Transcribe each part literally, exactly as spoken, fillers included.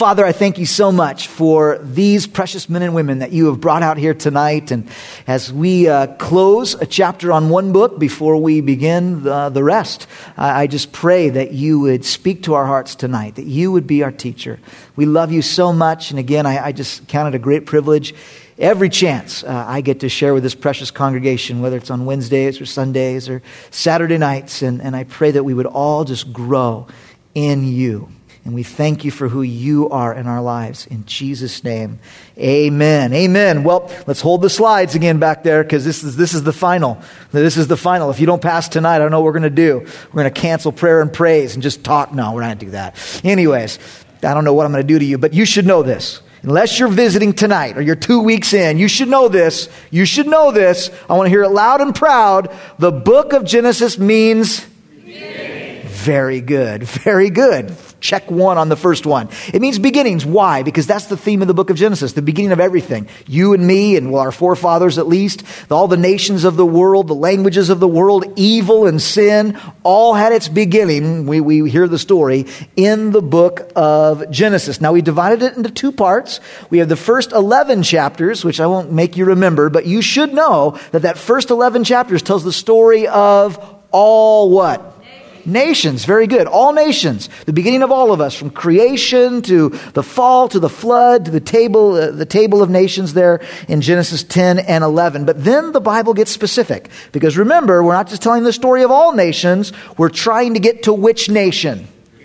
Father, I thank you so much for these precious men and women that you have brought out here tonight. And as we uh, close a chapter on one book before we begin the, the rest, I, I just pray that you would speak to our hearts tonight, that you would be our teacher. We love you so much. And again, I, I just count it a great privilege every chance uh, I get to share with this precious congregation, whether it's on Wednesdays or Sundays or Saturday nights. And, and I pray that we would all just grow in you. And we thank you for who you are in our lives. In Jesus' name, amen. Amen. Well, let's hold the slides again back there, because this is this is the final. This is the final. If you don't pass tonight, I don't know what we're going to do. We're going to cancel prayer and praise and just talk. No, we're not going to do that. Anyways, I don't know what I'm going to do to you, but you should know this. Unless you're visiting tonight or you're two weeks in, you should know this. You should know this. I want to hear it loud and proud. The book of Genesis means beginning. Very good. Very good. Check one on the first one. It means beginnings. Why? Because that's the theme of the book of Genesis, the beginning of everything. You and me, and well, our forefathers at least, all the nations of the world, the languages of the world, evil and sin, all had its beginning. We, we hear the story in the book of Genesis. Now, we divided it into two parts. We have the first eleven chapters, which I won't make you remember, but you should know that that first eleven chapters tells the story of all what? Nations. Very good. All nations. The beginning of all of us, from creation to the fall to the flood to the table, uh, the table of nations there in Genesis ten and eleven. But then the Bible gets specific, because remember, we're not just telling the story of all nations. We're trying to get to which nation?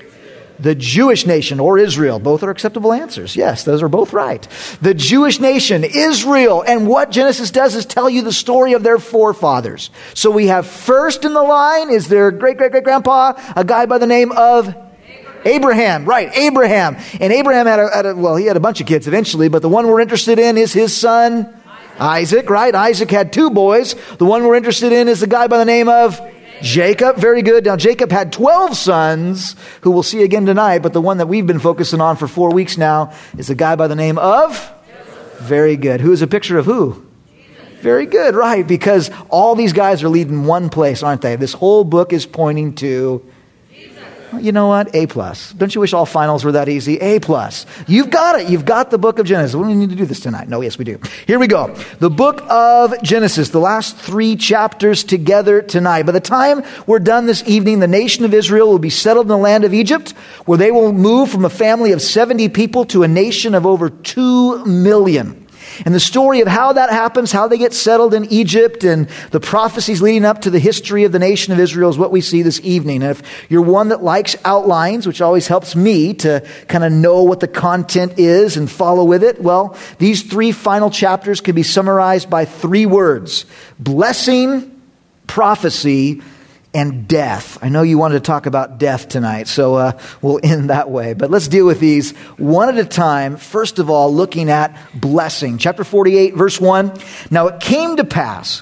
The Jewish nation, or Israel. Both are acceptable answers. Yes, those are both right. The Jewish nation, Israel. And what Genesis does is tell you the story of their forefathers. So we have first in the line is their great-great-great-grandpa, a guy by the name of Abraham. Abraham. Right, Abraham. And Abraham had a, had a, well, he had a bunch of kids eventually, but the one we're interested in is his son, Isaac. Isaac, right? Isaac had two boys. The one we're interested in is the guy by the name of Jacob. Very good. Now, Jacob had twelve sons, who we'll see again tonight, but the one that we've been focusing on for four weeks now is a guy by the name of? Joseph. Very good. Who is a picture of who? Jesus. Very good, right, because all these guys are leading one place, aren't they? This whole book is pointing to Jesus. Well, you know what? A plus. Don't you wish all finals were that easy? A plus. You've got it. You've got the book of Genesis. We don't need to do this tonight. No, yes, we do. Here we go. The book of Genesis, the last three chapters together tonight. By the time we're done this evening, the nation of Israel will be settled in the land of Egypt, where they will move from a family of seventy people to a nation of over two million. And the story of how that happens, how they get settled in Egypt, and the prophecies leading up to the history of the nation of Israel is what we see this evening. And if you're one that likes outlines, which always helps me to kind of know what the content is and follow with it, well, these three final chapters can be summarized by three words: blessing, prophecy, and death. I know you wanted to talk about death tonight, so uh, we'll end that way. But let's deal with these one at a time. First of all, looking at blessing. Chapter forty-eight, verse one. Now it came to pass,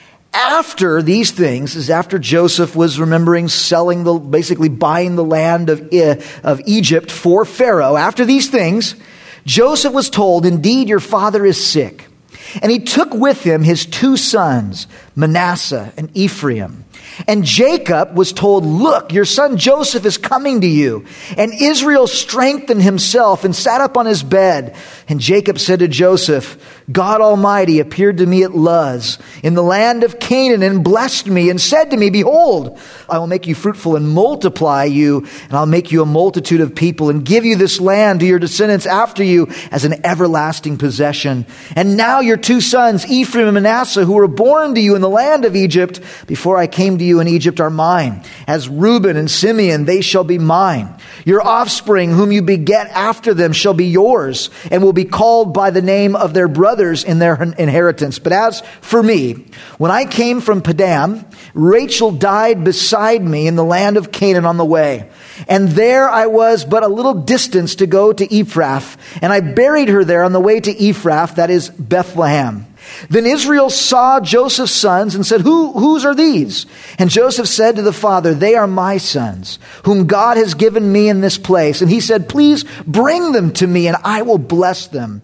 after these things, is after Joseph was remembering selling the, basically buying the land of, of Egypt for Pharaoh. After these things, Joseph was told, "Indeed, your father is sick." And he took with him his two sons, Manasseh and Ephraim. And Jacob was told, "Look, your son Joseph is coming to you." And Israel strengthened himself and sat up on his bed. And Jacob said to Joseph, "God Almighty appeared to me at Luz in the land of Canaan and blessed me and said to me, 'Behold, I will make you fruitful and multiply you, and I'll make you a multitude of people and give you this land to your descendants after you as an everlasting possession. And now your two sons, Ephraim and Manasseh, who were born to you in the land of Egypt before I came to you in Egypt, are mine. As Reuben and Simeon, they shall be mine. Your offspring, whom you beget after them, shall be yours and will be called by the name of their brothers in their inheritance. But as for me, when I came from Padam, Rachel died beside me in the land of Canaan on the way. And there I was but a little distance to go to Ephrath, and I buried her there on the way to Ephrath, that is Bethlehem. Then Israel saw Joseph's sons and said, Who, whose are these? And Joseph said to the father, They are my sons, whom God has given me in this place. And he said, Please bring them to me, and I will bless them.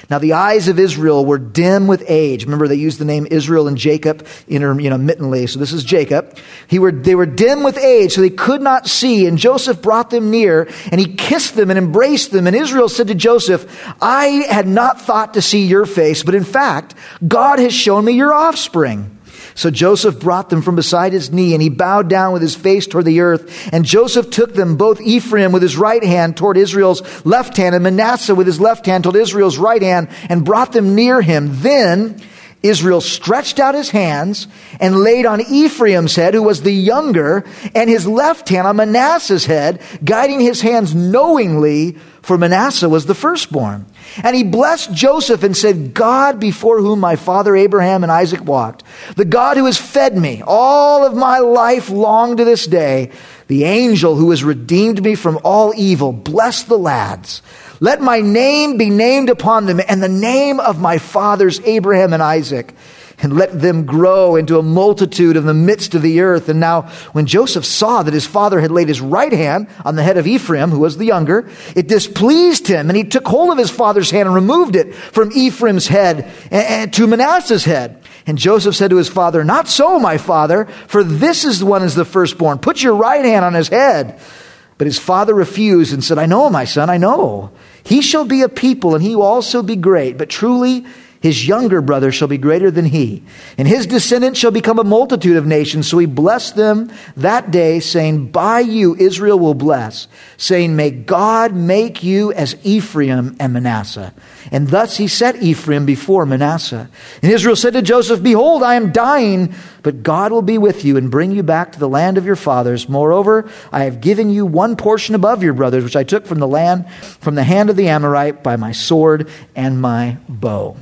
Now the eyes of Israel were dim with age. Remember, they used the name Israel and Jacob intermittently. So this is Jacob. He were, they were dim with age, so they could not see. And Joseph brought them near, and he kissed them and embraced them. And Israel said to Joseph, I had not thought to see your face, but in fact, God has shown me your offspring. So Joseph brought them from beside his knee, and he bowed down with his face toward the earth. And Joseph took them, both Ephraim with his right hand toward Israel's left hand, and Manasseh with his left hand toward Israel's right hand, and brought them near him. Then Israel stretched out his hands and laid on Ephraim's head, who was the younger, and his left hand on Manasseh's head, guiding his hands knowingly, for Manasseh was the firstborn. And he blessed Joseph and said, God before whom my father Abraham and Isaac walked, the God who has fed me all of my life long to this day, the angel who has redeemed me from all evil, bless the lads. Let my name be named upon them, and the name of my fathers Abraham and Isaac, and let them grow into a multitude in the midst of the earth. And now when Joseph saw that his father had laid his right hand on the head of Ephraim, who was the younger, it displeased him, and he took hold of his father's hand and removed it from Ephraim's head and to Manasseh's head. And Joseph said to his father, not so, my father, for this is the one as the firstborn. Put your right hand on his head. But his father refused and said, I know, my son, I know. He shall be a people, and he will also be great. But truly, his younger brother shall be greater than he, and his descendants shall become a multitude of nations. So he blessed them that day, saying, by you Israel will bless, saying, may God make you as Ephraim and Manasseh. And thus he set Ephraim before Manasseh. And Israel said to Joseph, behold, I am dying, but God will be with you and bring you back to the land of your fathers. Moreover, I have given you one portion above your brothers, which I took from the land, from the hand of the Amorite by my sword and my bow.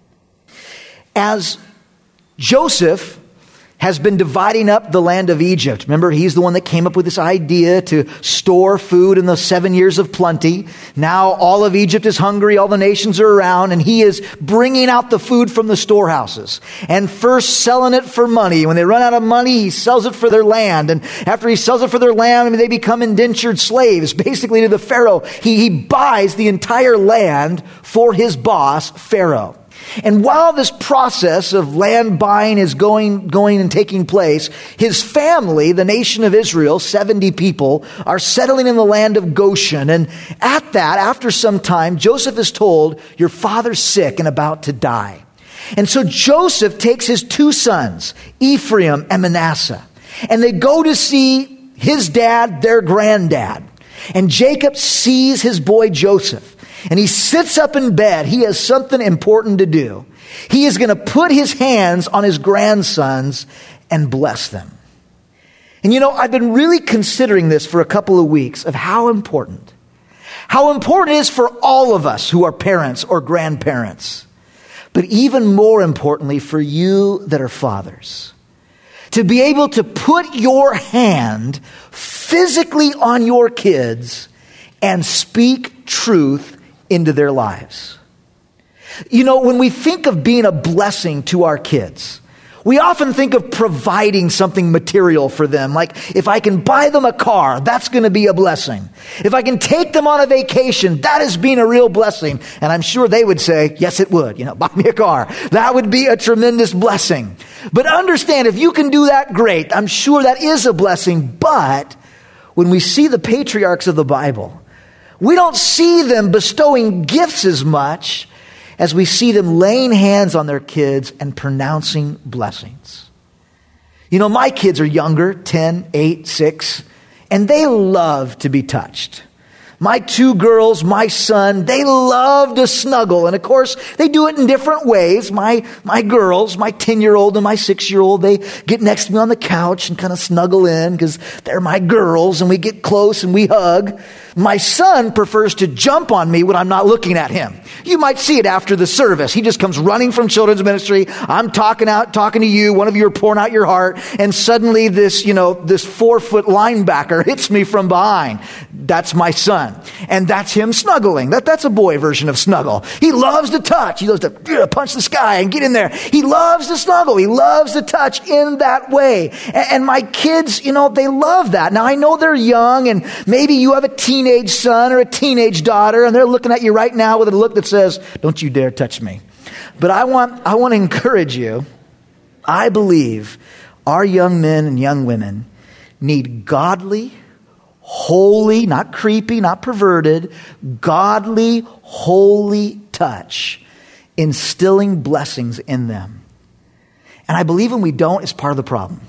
As Joseph has been dividing up the land of Egypt. Remember, he's the one that came up with this idea to store food in the seven years of plenty. Now all of Egypt is hungry, all the nations are around, and he is bringing out the food from the storehouses and first selling it for money. When they run out of money, he sells it for their land. And after he sells it for their land, I mean, they become indentured slaves, basically to the Pharaoh. He, he buys the entire land for his boss, Pharaoh. And while this process of land buying is going, going and taking place, his family, the nation of Israel, seventy people, are settling in the land of Goshen. And at that, after some time, Joseph is told, your father's sick and about to die. And so Joseph takes his two sons, Ephraim and Manasseh, and they go to see his dad, their granddad. And Jacob sees his boy Joseph. And he sits up in bed. He has something important to do. He is going to put his hands on his grandsons and bless them. And you know, I've been really considering this for a couple of weeks of how important, how important it is for all of us who are parents or grandparents, but even more importantly for you that are fathers, to be able to put your hand physically on your kids and speak truth into their lives. You know, when we think of being a blessing to our kids, we often think of providing something material for them. Like, if I can buy them a car, that's going to be a blessing. If I can take them on a vacation, that is being a real blessing. And I'm sure they would say, yes, it would. You know, buy me a car. That would be a tremendous blessing. But understand, if you can do that, great. I'm sure that is a blessing. But when we see the patriarchs of the Bible, we don't see them bestowing gifts as much as we see them laying hands on their kids and pronouncing blessings. You know, my kids are younger, ten, eight, six, and they love to be touched. My two girls, my son, they love to snuggle. And of course, they do it in different ways. My my girls, my ten-year-old and my six-year-old, they get next to me on the couch and kind of snuggle in because they're my girls, and we get close and we hug. My son prefers to jump on me when I'm not looking at him. You might see it after the service. He just comes running from children's ministry. I'm talking out, talking to you. One of you are pouring out your heart. And suddenly this, you know, this four-foot linebacker hits me from behind. That's my son. And that's him snuggling. That, that's a boy version of snuggle. He loves to touch. He loves to uh, punch the sky and get in there. He loves to snuggle. He loves to touch in that way. And, and my kids, you know, they love that. Now, I know they're young, and maybe you have a teenager teenage son or a teenage daughter, and they're looking at you right now with a look that says, don't you dare touch me. But I want, I want to encourage you. I believe our young men and young women need godly, holy, not creepy, not perverted, godly, holy touch, instilling blessings in them. And I believe when we don't, it's part of the problem.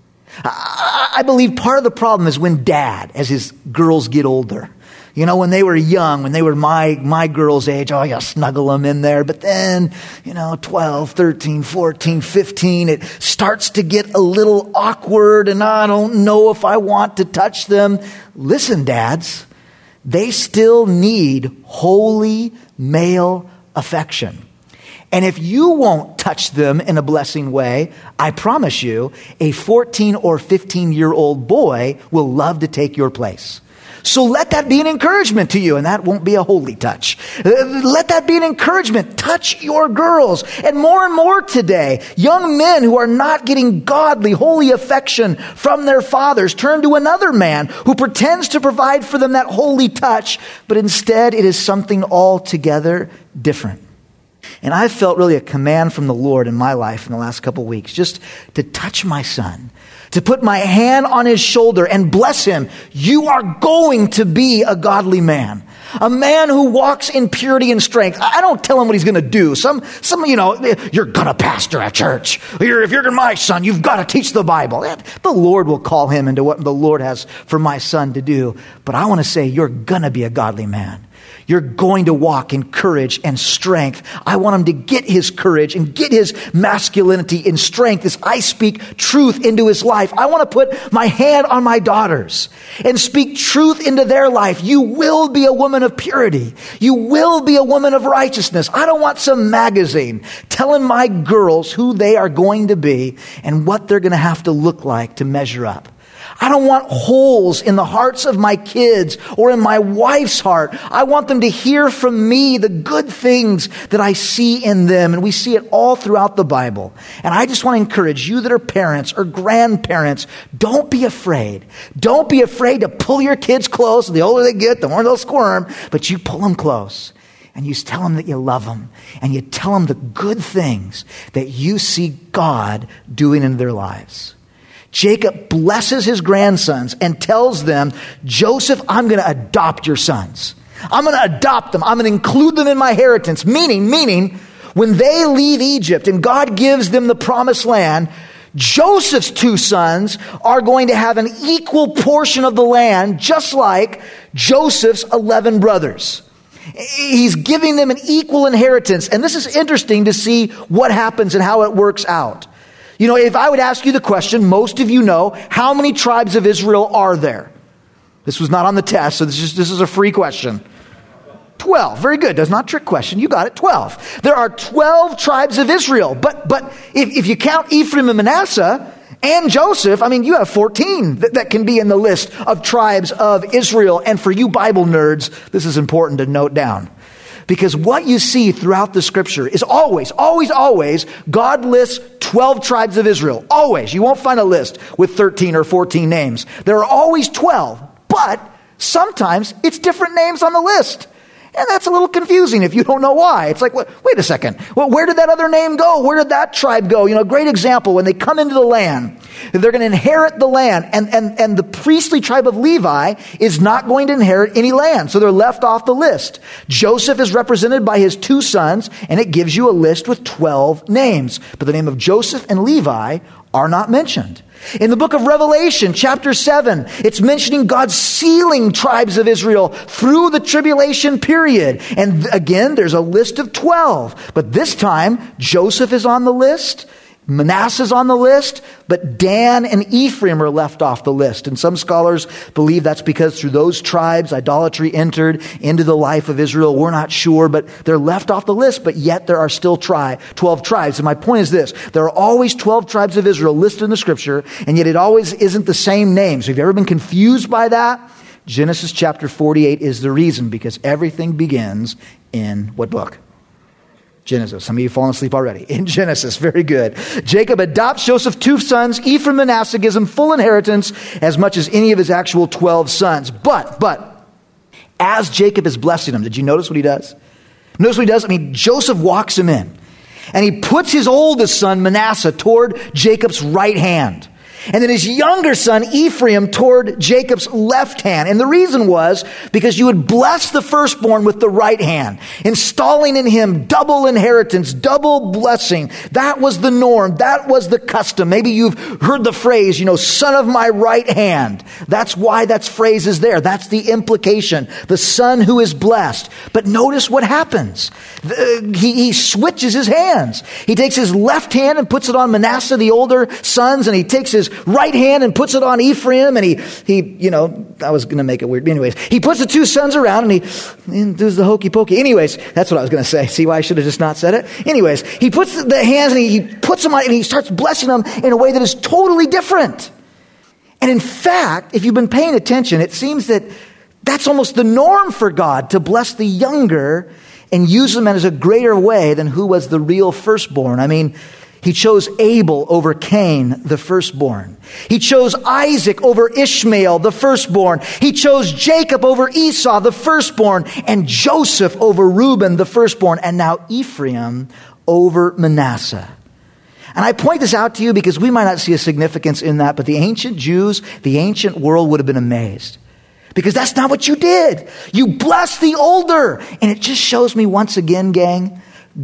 I, I believe part of the problem is when dad, as his girls get older, you know, when they were young, when they were my my girls' age, oh, you snuggle them in there. But then, you know, twelve, thirteen, fourteen, fifteen, it starts to get a little awkward and I don't know if I want to touch them. Listen, dads, they still need holy male affection. And if you won't touch them in a blessing way, I promise you, a fourteen or fifteen-year-old boy will love to take your place. So let that be an encouragement to you, and that won't be a holy touch. Let that be an encouragement. Touch your girls. And more and more today, young men who are not getting godly, holy affection from their fathers turn to another man who pretends to provide for them that holy touch, but instead it is something altogether different. And I felt really a command from the Lord in my life in the last couple of weeks, just to touch my son, to put my hand on his shoulder and bless him. You are going to be a godly man, a man who walks in purity and strength. I don't tell him what he's going to do. Some, some, you know, you're going to pastor a church. You're, if you're my son, you've got to teach the Bible. The Lord will call him into what the Lord has for my son to do. But I want to say, you're going to be a godly man. You're going to walk in courage and strength. I want him to get his courage and get his masculinity in strength as I speak truth into his life. I want to put my hand on my daughters and speak truth into their life. You will be a woman of purity. You will be a woman of righteousness. I don't want some magazine telling my girls who they are going to be and what they're going to have to look like to measure up. I don't want holes in the hearts of my kids or in my wife's heart. I want them to hear from me the good things that I see in them. And we see it all throughout the Bible. And I just want to encourage you that are parents or grandparents, don't be afraid. Don't be afraid to pull your kids close. The older they get, the more they'll squirm. But you pull them close. And you tell them that you love them. And you tell them the good things that you see God doing in their lives. Jacob blesses his grandsons and tells them, Joseph, I'm going to adopt your sons. I'm going to adopt them. I'm going to include them in my inheritance. Meaning, meaning, when they leave Egypt and God gives them the promised land, Joseph's two sons are going to have an equal portion of the land, just like Joseph's eleven brothers. He's giving them an equal inheritance. And this is interesting to see what happens and how it works out. You know, if I would ask you the question, most of you know, how many tribes of Israel are there? This was not on the test, so this is, this is a free question. twelve. Very good. That's not a trick question. You got it. twelve. There are twelve tribes of Israel. But but if, if you count Ephraim and Manasseh and Joseph, I mean, you have fourteen that, that can be in the list of tribes of Israel. And for you Bible nerds, this is important to note down. Because what you see throughout the scripture is always, always, always, God lists twelve tribes of Israel. Always. You won't find a list with thirteen or fourteen names. There are always twelve, but sometimes it's different names on the list. And that's a little confusing if you don't know why. It's like, wait a second. Well, where did that other name go? Where did that tribe go? You know, great example, when they come into the land, they're going to inherit the land. And, and, and the priestly tribe of Levi is not going to inherit any land. So they're left off the list. Joseph is represented by his two sons, and it gives you a list with twelve names. But the name of Joseph and Levi are not mentioned. In the book of Revelation, chapter seven, it's mentioning God sealing tribes of Israel through the tribulation period. And again, there's a list of twelve. But this time, Joseph is on the list. Manasseh's on the list, but Dan and Ephraim are left off the list. And some scholars believe that's because through those tribes, idolatry entered into the life of Israel. We're not sure, but they're left off the list, but yet there are still tri- twelve tribes. And my point is this, there are always twelve tribes of Israel listed in the scripture, and yet it always isn't the same name. So have you ever been confused by that? Genesis chapter forty-eight is the reason, because everything begins in what book? Genesis. Some of you have fallen asleep already. In Genesis. Very good. Jacob adopts Joseph's two sons. Ephraim and Manasseh gives him full inheritance as much as any of his actual twelve sons. But, but, as Jacob is blessing him. Did you notice what he does? Notice what he does? I mean, Joseph walks him in, and he puts his oldest son, Manasseh, toward Jacob's right hand. And then his younger son, Ephraim, toward Jacob's left hand. And the reason was because you would bless the firstborn with the right hand, installing in him double inheritance, double blessing. That was the norm. That was the custom. Maybe you've heard the phrase, you know, son of my right hand. That's why that phrase is there. That's the implication. The son who is blessed. But notice what happens. The, he, he switches his hands. He takes his left hand and puts it on Manasseh, the older sons, and he takes his right hand and puts it on Ephraim, and he, he, you know, I was going to make it weird. But anyways, he puts the two sons around and he and does the hokey pokey. Anyways, that's what I was going to say. See why I should have just not said it? Anyways, he puts the hands and he, he puts them on and he starts blessing them in a way that is totally different. And in fact, if you've been paying attention, it seems that that's almost the norm for God, to bless the younger and use them as a greater way than who was the real firstborn. I mean, he chose Abel over Cain, the firstborn. He chose Isaac over Ishmael, the firstborn. He chose Jacob over Esau, the firstborn, and Joseph over Reuben, the firstborn, and now Ephraim over Manasseh. And I point this out to you because we might not see a significance in that, but the ancient Jews, the ancient world would have been amazed. Because that's not what you did. You blessed the older. And it just shows me once again, gang,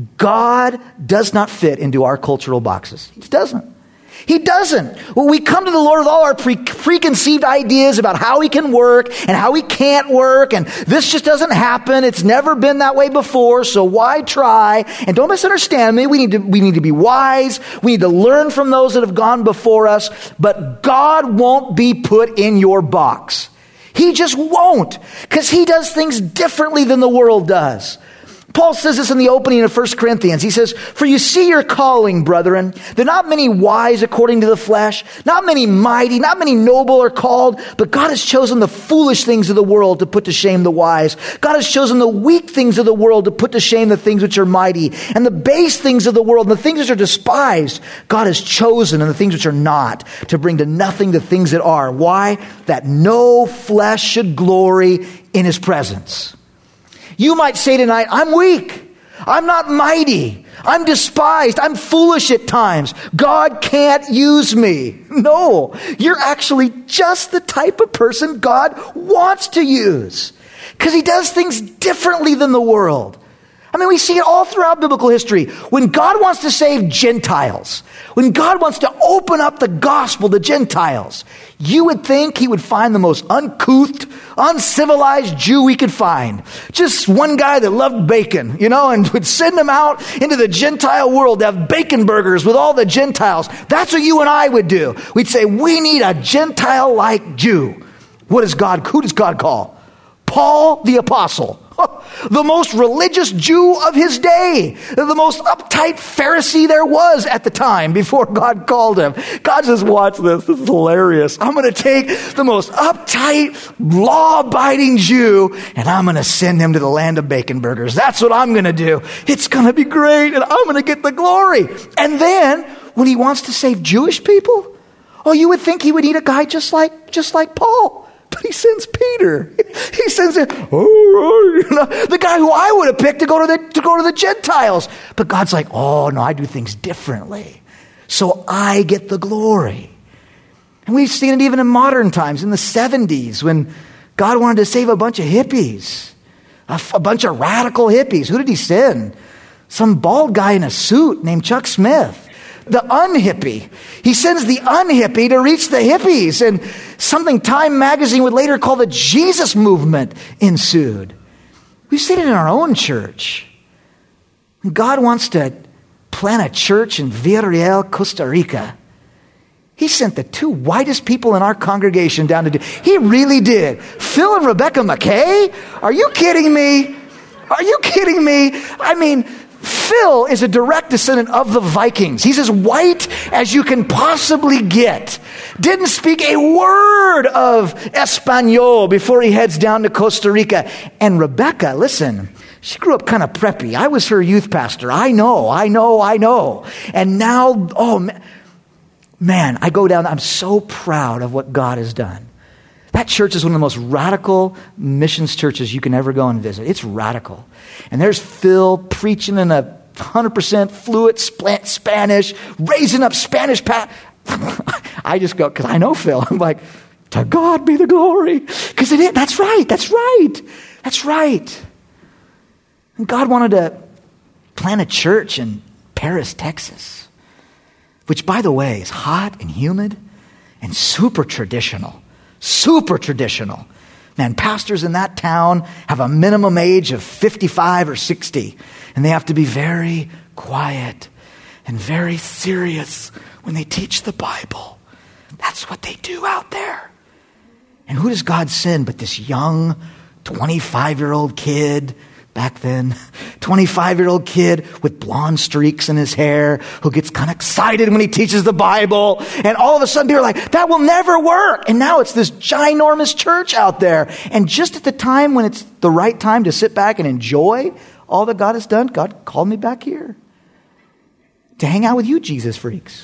God does not fit into our cultural boxes. He doesn't. He doesn't. When we come to the Lord with all our pre- preconceived ideas about how he can work and how he can't work, and this just doesn't happen. It's never been that way before, so why try? And don't misunderstand me. We need to, we need to be wise. We need to learn from those that have gone before us. But God won't be put in your box. He just won't, because he does things differently than the world does. Paul says this in the opening of First Corinthians. He says, for you see your calling, brethren. There are not many wise according to the flesh, not many mighty, not many noble are called, but God has chosen the foolish things of the world to put to shame the wise. God has chosen the weak things of the world to put to shame the things which are mighty, and the base things of the world, and the things which are despised, God has chosen, and the things which are not, to bring to nothing the things that are. Why? That no flesh should glory in his presence. You might say tonight, I'm weak. I'm not mighty. I'm despised. I'm foolish at times. God can't use me. No, you're actually just the type of person God wants to use, because he does things differently than the world. I mean, we see it all throughout biblical history. When God wants to save Gentiles, when God wants to open up the gospel to Gentiles, you would think he would find the most uncouth, uncivilized Jew we could find. Just one guy that loved bacon, you know, and would send him out into the Gentile world to have bacon burgers with all the Gentiles. That's what you and I would do. We'd say, we need a Gentile-like Jew. What does God, who does God call? Paul the Apostle. The most religious Jew of his day. The most uptight Pharisee there was at the time before God called him. God says, watch this. This is hilarious. I'm going to take the most uptight, law-abiding Jew, and I'm going to send him to the land of bacon burgers. That's what I'm going to do. It's going to be great, and I'm going to get the glory. And then, when he wants to save Jewish people, oh, you would think he would need a guy just like, just like Paul. But he sends Peter. He sends him, oh, you know, the guy who I would have picked to go to the to go to the Gentiles. But God's like, oh no, I do things differently, so I get the glory. And we've seen it even in modern times, in the seventies, when God wanted to save a bunch of hippies, a, a bunch of radical hippies. Who did he send? Some bald guy in a suit named Chuck Smith. The unhippie. He sends the unhippie to reach the hippies, and something Time magazine would later call the Jesus movement ensued. We've seen it in our own church. God wants to plant a church in Villarreal, Costa Rica. He sent the two whitest people in our congregation down to do. He really did. Phil and Rebecca McKay? Are you kidding me? Are you kidding me? I mean, Phil is a direct descendant of the Vikings. He's as white as you can possibly get. Didn't speak a word of Espanol before he heads down to Costa Rica. And Rebecca, listen, she grew up kind of preppy. I was her youth pastor. I know, I know, I know. And now, oh man, man, I go down, I'm so proud of what God has done. That church is one of the most radical missions churches you can ever go and visit. It's radical. And there's Phil preaching in a one hundred percent fluent Spanish, raising up Spanish. Pa- I just go, because I know Phil. I'm like, to God be the glory. Because it is. That's right. That's right. That's right. And God wanted to plant a church in Paris, Texas, which, by the way, is hot and humid and super traditional. Super traditional. Man, pastors in that town have a minimum age of fifty-five or sixty, and they have to be very quiet and very serious when they teach the Bible. That's what they do out there. And who does God send but this young twenty-five-year-old kid back then, twenty-five-year-old kid with blonde streaks in his hair who gets kind of excited when he teaches the Bible. And all of a sudden people are like, that will never work. And now it's this ginormous church out there. And just at the time when it's the right time to sit back and enjoy all that God has done, God called me back here to hang out with you Jesus freaks.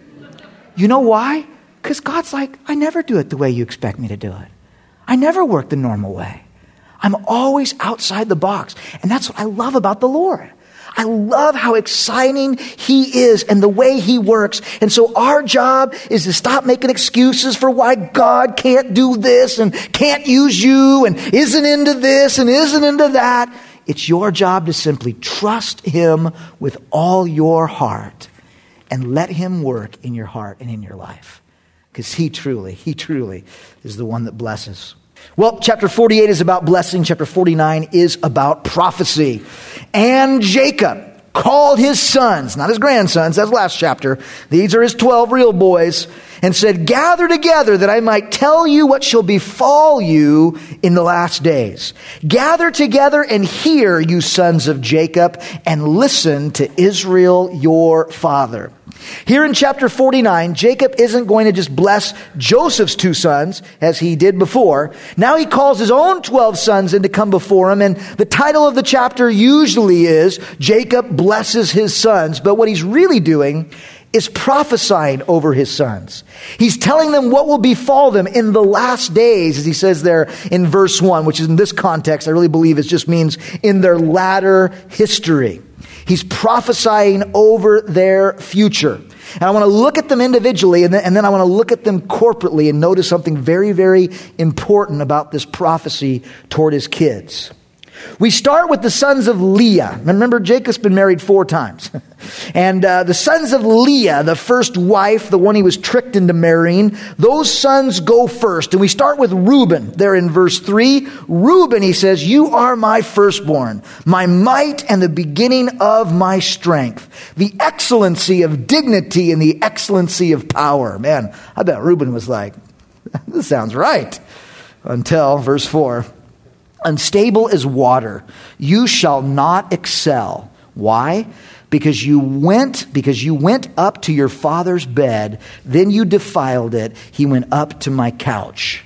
You know why? Because God's like, I never do it the way you expect me to do it. I never work the normal way. I'm always outside the box. And that's what I love about the Lord. I love how exciting he is and the way he works. And so our job is to stop making excuses for why God can't do this and can't use you and isn't into this and isn't into that. It's your job to simply trust him with all your heart and let him work in your heart and in your life. Because he truly, he truly is the one that blesses. Well, chapter forty-eight is about blessing. Chapter forty-nine is about prophecy. And Jacob called his sons, not his grandsons, that's last chapter. These are his twelve real boys, and said, gather together that I might tell you what shall befall you in the last days. Gather together and hear, you sons of Jacob, and listen to Israel your father. Here in chapter forty-nine, Jacob isn't going to just bless Joseph's two sons as he did before. Now he calls his own twelve sons in to come before him. And the title of the chapter usually is Jacob blesses his sons. But what he's really doing is prophesying over his sons. He's telling them what will befall them in the last days, as he says there in verse one, which is in this context, I really believe it just means in their latter history. He's prophesying over their future. And I want to look at them individually, and then, and then I want to look at them corporately and notice something very, very important about this prophecy toward his kids. We start with the sons of Leah. Remember, Jacob's been married four times. And uh, the sons of Leah, the first wife, the one he was tricked into marrying, those sons go first. And we start with Reuben there in verse three. Reuben, he says, you are my firstborn, my might and the beginning of my strength, the excellency of dignity and the excellency of power. Man, I bet Reuben was like, this sounds right. Until verse four. Unstable as water, you shall not excel. Why? Because you went, because you went up to your father's bed, then you defiled it. He went up to my couch.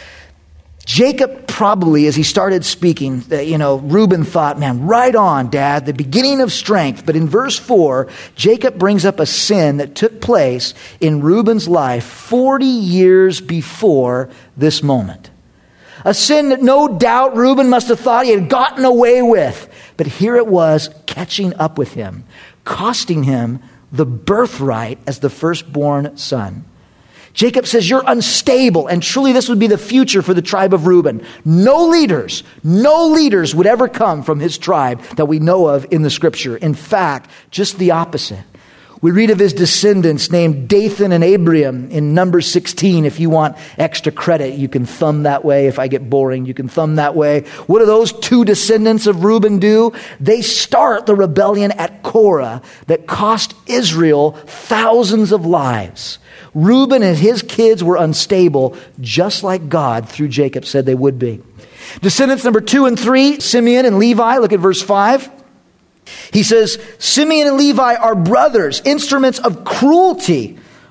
Jacob probably, as he started speaking, you know, Reuben thought, man, right on, Dad, the beginning of strength. But in verse four, Jacob brings up a sin that took place in Reuben's life forty years before this moment. A sin that no doubt Reuben must have thought he had gotten away with. But here it was catching up with him, costing him the birthright as the firstborn son. Jacob says, you're unstable, and truly this would be the future for the tribe of Reuben. No leaders, no leaders would ever come from his tribe that we know of in the scripture. In fact, just the opposite. We read of his descendants named Dathan and Abiram in Numbers sixteen. If you want extra credit, you can thumb that way. If I get boring, you can thumb that way. What do those two descendants of Reuben do? They start the rebellion at Korah that cost Israel thousands of lives. Reuben and his kids were unstable, just like God, through Jacob, said they would be. Descendants number two and three, Simeon and Levi. Look at verse five. He says, Simeon and Levi are brothers, instruments of cruelty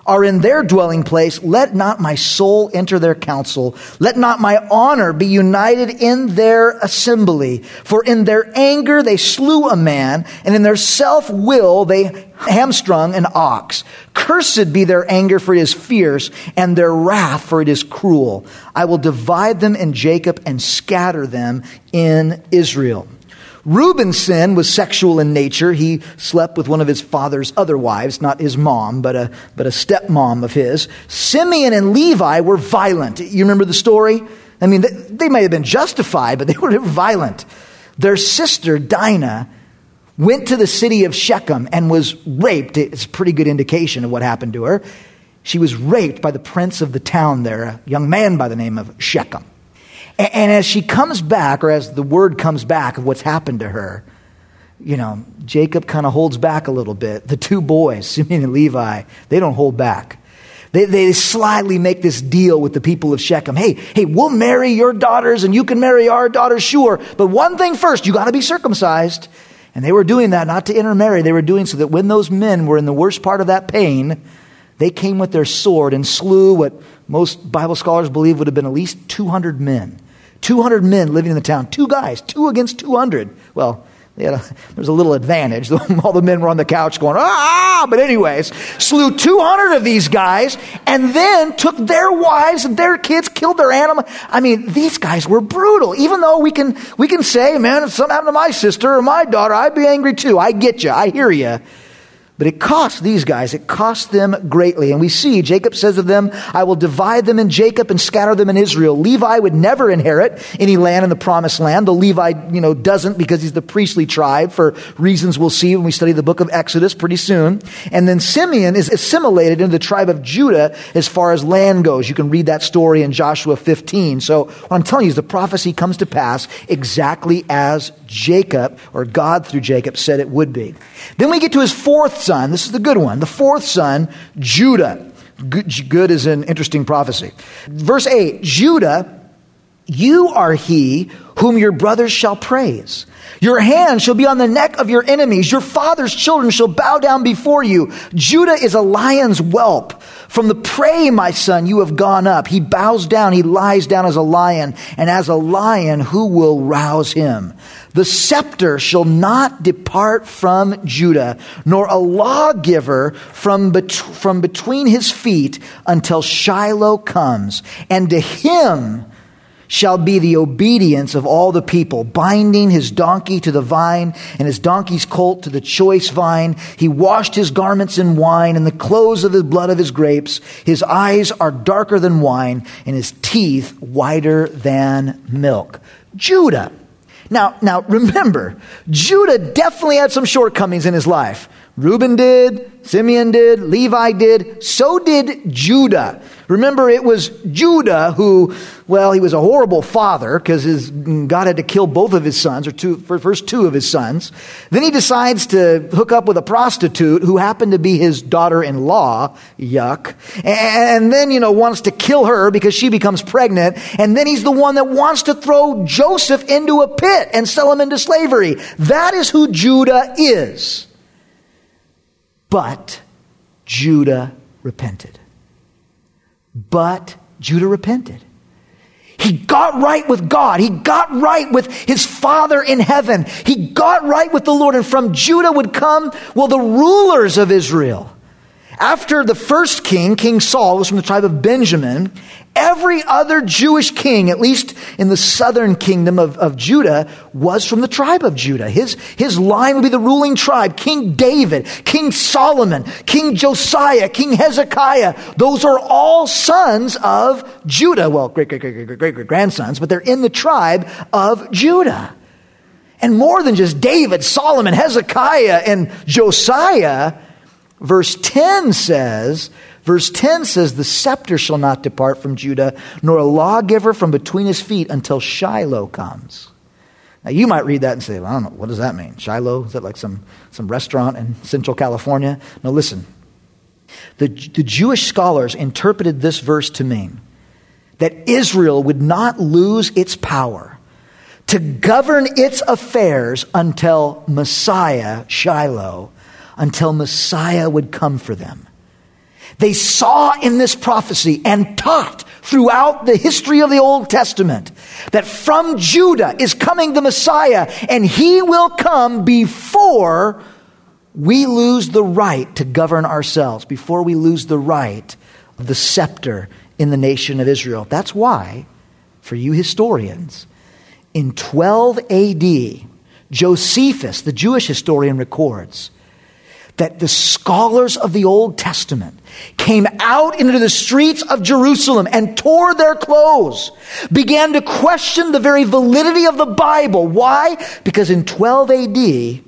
are in their dwelling place. Let not my soul enter their council. Let not my honor be united in their assembly. For in their anger they slew a man, and in their self-will they hamstrung an ox. Cursed be their anger, for it is fierce, and their wrath, for it is cruel. I will divide them in Jacob and scatter them in Israel. Reuben's sin was sexual in nature. He slept with one of his father's other wives, not his mom, but a but a stepmom of his. Simeon and Levi were violent. You remember the story? I mean, they, they may have been justified, but they were violent. Their sister, Dinah, went to the city of Shechem and was raped. It's a pretty good indication of what happened to her. She was raped by the prince of the town there, a young man by the name of Shechem. And as she comes back, or as the word comes back of what's happened to her, you know, Jacob kind of holds back a little bit. The two boys, Simeon and Levi, they don't hold back. They, they slyly make this deal with the people of Shechem. Hey, hey, we'll marry your daughters and you can marry our daughters, sure. But one thing first, you got to be circumcised. And they were doing that not to intermarry. They were doing so that when those men were in the worst part of that pain, they came with their sword and slew what most Bible scholars believe would have been at least two hundred men. two hundred men living in the town. Two guys, two against two hundred. Well, they had a, there was a little advantage. All the men were on the couch going, ah! But anyways, slew two hundred of these guys and then took their wives and their kids, killed their animal. I mean, these guys were brutal. Even though we can we can say, man, if something happened to my sister or my daughter, I'd be angry too. I get you. I hear you. But it cost these guys, it cost them greatly. And we see, Jacob says of them, I will divide them in Jacob and scatter them in Israel. Levi would never inherit any land in the promised land. The Levi, you know, doesn't because he's the priestly tribe for reasons we'll see when we study the book of Exodus pretty soon. And then Simeon is assimilated into the tribe of Judah as far as land goes. You can read that story in Joshua fifteen. So what I'm telling you is the prophecy comes to pass exactly as Jacob, or God through Jacob, said it would be. Then we get to his fourth son. This is the good one. The fourth son, Judah. Good, good is an interesting prophecy. Verse eight, Judah, you are he whom your brothers shall praise. Your hand shall be on the neck of your enemies. Your father's children shall bow down before you. Judah is a lion's whelp. From the prey, my son, you have gone up. He bows down. He lies down as a lion. And as a lion, who will rouse him? The scepter shall not depart from Judah, nor a lawgiver from, bet- from between his feet until Shiloh comes. And to him shall be the obedience of all the people, binding his donkey to the vine and his donkey's colt to the choice vine. He washed his garments in wine and the clothes of the blood of his grapes. His eyes are darker than wine and his teeth whiter than milk. Judah. Now, now remember, Judah definitely had some shortcomings in his life. Reuben did, Simeon did, Levi did, so did Judah. Remember, it was Judah who, well, he was a horrible father because his God had to kill both of his sons, or two, first two of his sons. Then he decides to hook up with a prostitute who happened to be his daughter-in-law, yuck. And then, you know, wants to kill her because she becomes pregnant. And then he's the one that wants to throw Joseph into a pit and sell him into slavery. That is who Judah is. But Judah repented. But Judah repented. He got right with God. He got right with his Father in heaven. He got right with the Lord. And from Judah would come, well, the rulers of Israel. After the first king, King Saul, was from the tribe of Benjamin, every other Jewish king, at least in the southern kingdom of, of Judah, was from the tribe of Judah. His, his line would be the ruling tribe. King David, King Solomon, King Josiah, King Hezekiah. Those are all sons of Judah. Well, great, great, great, great, great, great, great grandsons, but they're in the tribe of Judah. And more than just David, Solomon, Hezekiah, and Josiah, Verse ten says, verse ten says, the scepter shall not depart from Judah, nor a lawgiver from between his feet until Shiloh comes. Now you might read that and say, well, I don't know, what does that mean? Shiloh? Is that like some, some restaurant in Central California? No, listen. The, the Jewish scholars interpreted this verse to mean that Israel would not lose its power to govern its affairs until Messiah, Shiloh, until Messiah would come for them. They saw in this prophecy and taught throughout the history of the Old Testament that from Judah is coming the Messiah, and he will come before we lose the right to govern ourselves, before we lose the right of the scepter in the nation of Israel. That's why, for you historians, in twelve A D, Josephus, the Jewish historian, records that the scholars of the Old Testament came out into the streets of Jerusalem and tore their clothes, began to question the very validity of the Bible. Why? Because in twelve A D,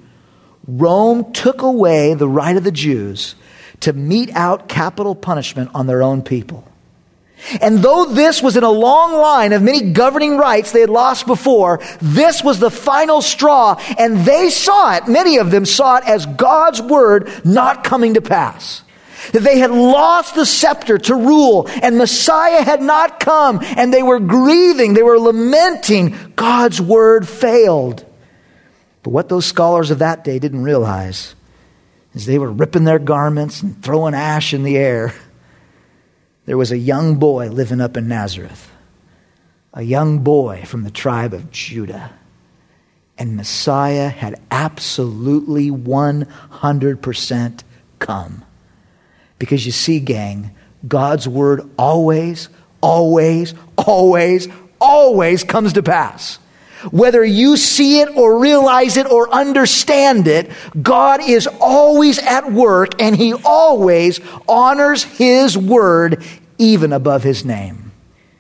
Rome took away the right of the Jews to mete out capital punishment on their own people. And though this was in a long line of many governing rights they had lost before, this was the final straw, and they saw it, many of them saw it as God's word not coming to pass. That they had lost the scepter to rule, and Messiah had not come, and they were grieving, they were lamenting. God's word failed. But what those scholars of that day didn't realize is they were ripping their garments and throwing ash in the air. There was a young boy living up in Nazareth, a young boy from the tribe of Judah. And Messiah had absolutely one hundred percent come. Because you see, gang, God's word always, always, always, always comes to pass. Whether you see it or realize it or understand it, God is always at work, and he always honors his word even above his name.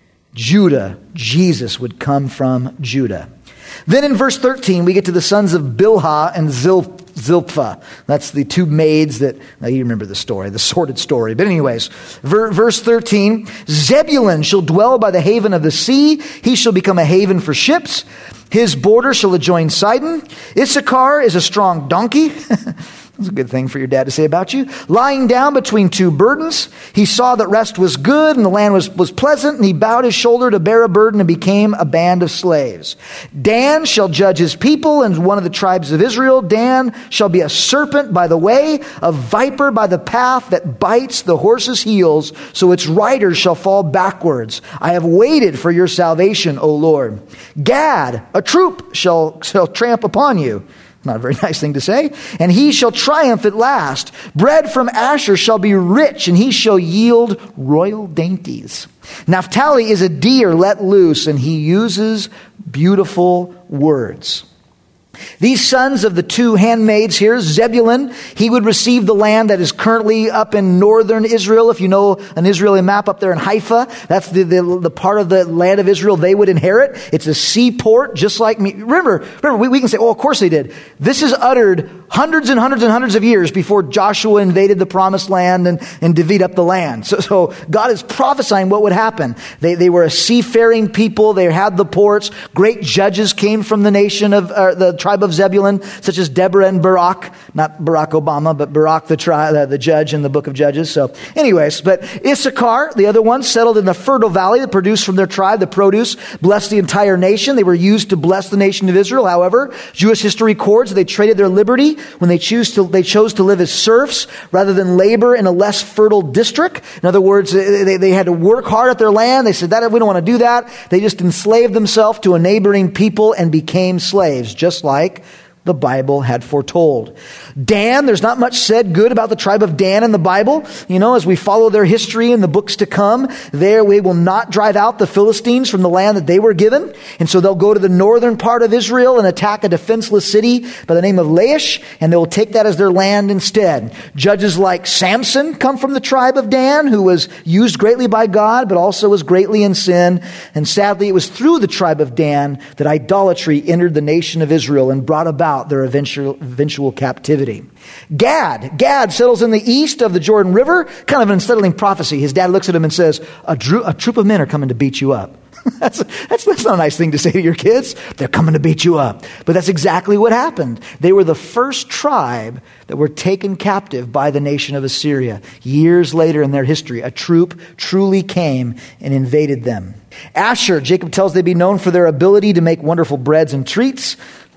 Judah, Jesus would come from Judah. Then in verse thirteen, we get to the sons of Bilhah and Zil- Zilpah. That's the two maids that, now you remember the story, the sordid story. But anyways, ver- verse thirteen, Zebulun shall dwell by the haven of the sea. He shall become a haven for ships. His border shall adjoin Sidon. Issachar is a strong donkey. That's a good thing for your dad to say about you. Lying down between two burdens, he saw that rest was good and the land was, was pleasant, and he bowed his shoulder to bear a burden and became a band of slaves. Dan shall judge his people and one of the tribes of Israel. Dan shall be a serpent by the way, a viper by the path that bites the horse's heels, so its riders shall fall backwards. I have waited for your salvation, O Lord. Gad, a troop shall, shall tramp upon you. Not a very nice thing to say. And he shall triumph at last. Bread from Asher shall be rich, and he shall yield royal dainties. Naphtali is a deer let loose, and he uses beautiful words. These sons of the two handmaids here, Zebulun, he would receive the land that is currently up in northern Israel. If you know an Israeli map up there in Haifa, that's the, the, the part of the land of Israel they would inherit. It's a seaport, just like me. Remember, remember we, we can say, oh, of course they did. This is uttered hundreds and hundreds and hundreds of years before Joshua invaded the promised land and, and divvied up the land. So, so God is prophesying what would happen. They, they were a seafaring people. They had the ports. Great judges came from the nation of uh, the tribe of Zebulun, such as Deborah and Barak, not Barack Obama, but Barak, the, tri- uh, the judge in the book of Judges. So anyways, but Issachar, the other one, settled in the fertile valley that produced from their tribe the produce, blessed the entire nation. They were used to bless the nation of Israel. However, Jewish history records they traded their liberty when they choose to they chose to live as serfs rather than labor in a less fertile district. In other words, they, they had to work hard at their land. They said, that we don't want to do that. They just enslaved themselves to a neighboring people and became slaves, just like the Bible had foretold. Dan, there's not much said good about the tribe of Dan in the Bible. You know, as we follow their history in the books to come, there we will not drive out the Philistines from the land that they were given. And so they'll go to the northern part of Israel and attack a defenseless city by the name of Laish, and they will take that as their land instead. Judges like Samson come from the tribe of Dan, who was used greatly by God, but also was greatly in sin. And sadly, it was through the tribe of Dan that idolatry entered the nation of Israel and brought about their eventual, eventual captivity. Gad. Gad settles in the east of the Jordan River, kind of an unsettling prophecy. His dad looks at him and says, a, dro- a troop of men are coming to beat you up. that's, that's, that's not a nice thing to say to your kids. They're coming to beat you up. But that's exactly what happened. They were the first tribe that were taken captive by the nation of Assyria. Years later in their history, a troop truly came and invaded them. Asher, Jacob tells they be known for their ability to make wonderful breads and treats.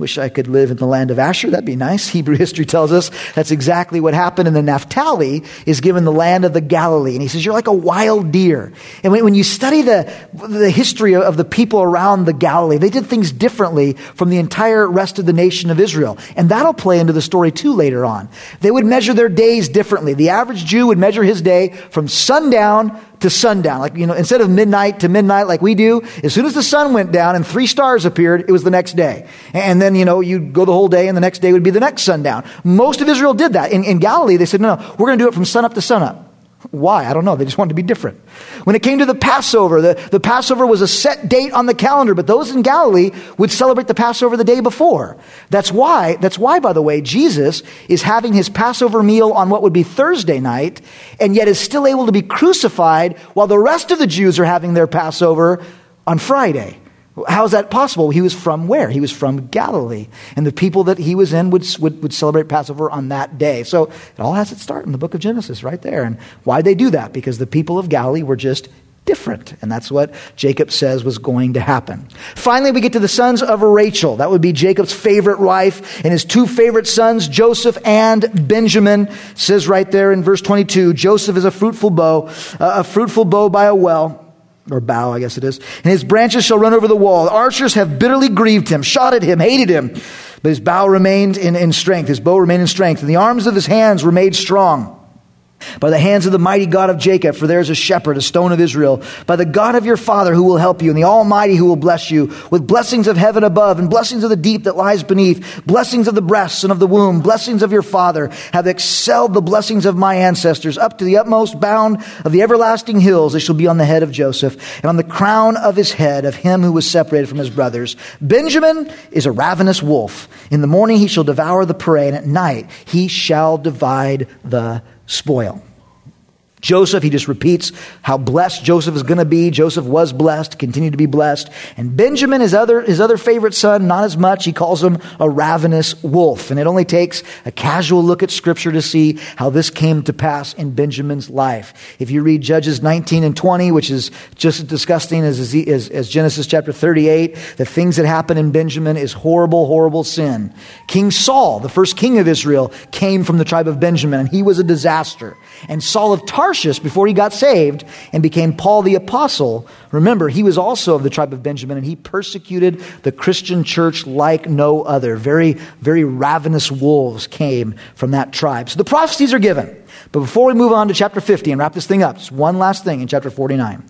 Wish I could live in the land of Asher. That'd be nice. Hebrew history tells us that's exactly what happened. And then Naphtali is given the land of the Galilee. And he says, you're like a wild deer. And when, when you study the, the history of the people around the Galilee, they did things differently from the entire rest of the nation of Israel. And that'll play into the story too later on. They would measure their days differently. The average Jew would measure his day from sundown to sundown. Like, you know, instead of midnight to midnight like we do, as soon as the sun went down and three stars appeared, it was the next day. And then, you know, you'd go the whole day and the next day would be the next sundown. Most of Israel did that. In, in Galilee, they said, no, no, we're going to do it from sunup to sunup. Why? I don't know. They just wanted to be different. When it came to the Passover, the, the Passover was a set date on the calendar, but those in Galilee would celebrate the Passover the day before. That's why, that's why, by the way, Jesus is having his Passover meal on what would be Thursday night, and yet is still able to be crucified while the rest of the Jews are having their Passover on Friday. How is that possible? He was from where? He was from Galilee. And the people that he was in would, would, would celebrate Passover on that day. So it all has its start in the book of Genesis right there. And why'd they do that? Because the people of Galilee were just different. And that's what Jacob says was going to happen. Finally, we get to the sons of Rachel. That would be Jacob's favorite wife and his two favorite sons, Joseph and Benjamin. It says right there in verse twenty-two, Joseph is a fruitful bow, uh, a fruitful bow by a well. Or bow, I guess it is. And his branches shall run over the wall. The archers have bitterly grieved him, shot at him, hated him. But his bow remained in, in strength. His bow remained in strength. And the arms of his hands were made strong. By the hands of the mighty God of Jacob, for there is a shepherd, a stone of Israel. By the God of your father who will help you, and the Almighty who will bless you, with blessings of heaven above, and blessings of the deep that lies beneath, blessings of the breasts and of the womb, blessings of your father, have excelled the blessings of my ancestors, up to the utmost bound of the everlasting hills. They shall be on the head of Joseph, and on the crown of his head, of him who was separated from his brothers. Benjamin is a ravenous wolf. In the morning he shall devour the prey, and at night he shall divide the spoil. Joseph, he just repeats how blessed Joseph is going to be. Joseph was blessed, continued to be blessed. And Benjamin, his other, his other favorite son, not as much. He calls him a ravenous wolf. And it only takes a casual look at Scripture to see how this came to pass in Benjamin's life. If you read Judges nineteen and twenty, which is just as disgusting as, as, as Genesis chapter thirty-eight, the things that happen in Benjamin is horrible, horrible sin. King Saul, the first king of Israel, came from the tribe of Benjamin, and he was a disaster. And Saul of Tarshish, before he got saved and became Paul the Apostle, remember, he was also of the tribe of Benjamin, and he persecuted the Christian church like no other. Very, very ravenous wolves came from that tribe. So the prophecies are given. But before we move on to chapter fifty and wrap this thing up, just one last thing in chapter forty-nine.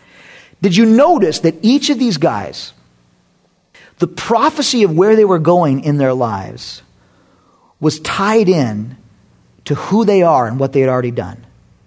Did you notice that each of these guys, the prophecy of where they were going in their lives was tied in to who they are and what they had already done?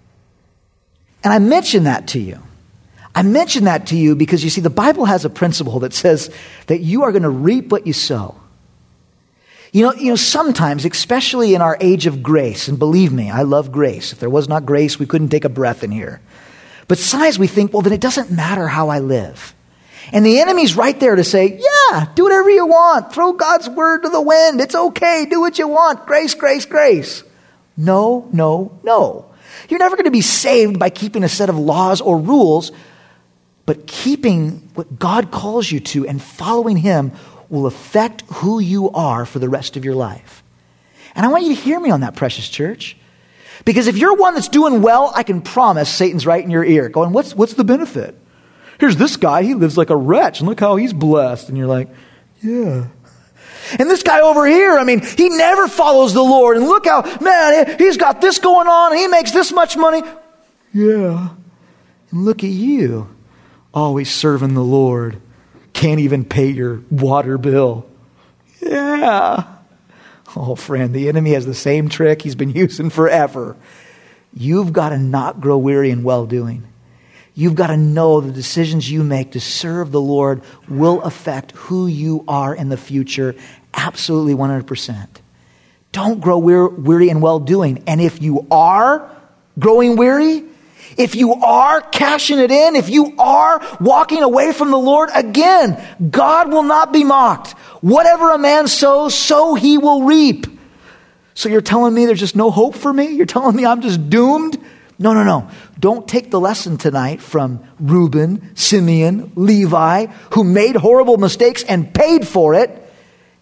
And I mention that to you. I mention that to you because, you see, the Bible has a principle that says that you are going to reap what you sow. You know, you know, sometimes, especially in our age of grace, and believe me, I love grace. If there was not grace, we couldn't take a breath in here. But sometimes we think, well, then it doesn't matter how I live. And the enemy's right there to say, yeah, do whatever you want. Throw God's word to the wind. It's okay. Do what you want. Grace, grace, grace. No, no, no. You're never going to be saved by keeping a set of laws or rules, but keeping what God calls you to and following him will affect who you are for the rest of your life. And I want you to hear me on that, precious church. Because if you're one that's doing well, I can promise Satan's right in your ear going, what's, what's the benefit? Here's this guy, he lives like a wretch, and look how he's blessed. And you're like, yeah. And this guy over here, I mean, he never follows the Lord. And look how, man, he's got this going on, and he makes this much money. Yeah. And look at you, always serving the Lord. Can't even pay your water bill. Yeah. Oh, friend, the enemy has the same trick he's been using forever. You've got to not grow weary in well-doing. You've got to know the decisions you make to serve the Lord will affect who you are in the future. Absolutely one hundred percent. Don't grow weary in well-doing. And if you are growing weary, if you are cashing it in, if you are walking away from the Lord, again, God will not be mocked. Whatever a man sows, so he will reap. So you're telling me there's just no hope for me? You're telling me I'm just doomed? No, no, no. Don't take the lesson tonight from Reuben, Simeon, Levi, who made horrible mistakes and paid for it.